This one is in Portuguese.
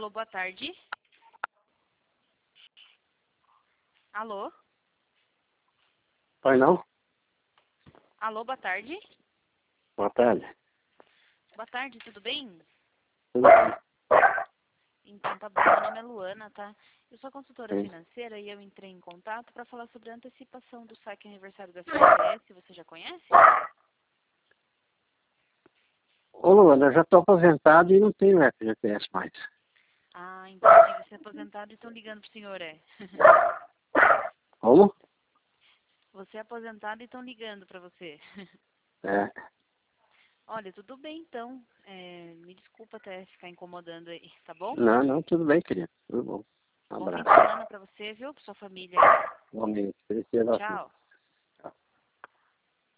Alô, boa tarde. Alô? Oi, não? Alô, boa tarde. Boa tarde. Boa tarde, tudo bem? Tudo bem? Então tá bom, meu nome é Luana, tá? Eu sou consultora Sim. financeira e eu entrei em contato para falar sobre a antecipação do saque aniversário da FGTS, você já conhece? Ô, Luana, eu já estou aposentado e não tenho FGTS mais. Ah, entendi, você é aposentado e estão ligando pro senhor, é? Como? Você é aposentado e estão ligando para você. É. Olha, tudo bem então. Me desculpa até ficar incomodando aí, tá bom? Não, tudo bem, querido. Tudo bom. Um Bom fim de abraço. semana para você, viu? Pra sua família. Igualmente. Felicidades. Tchau.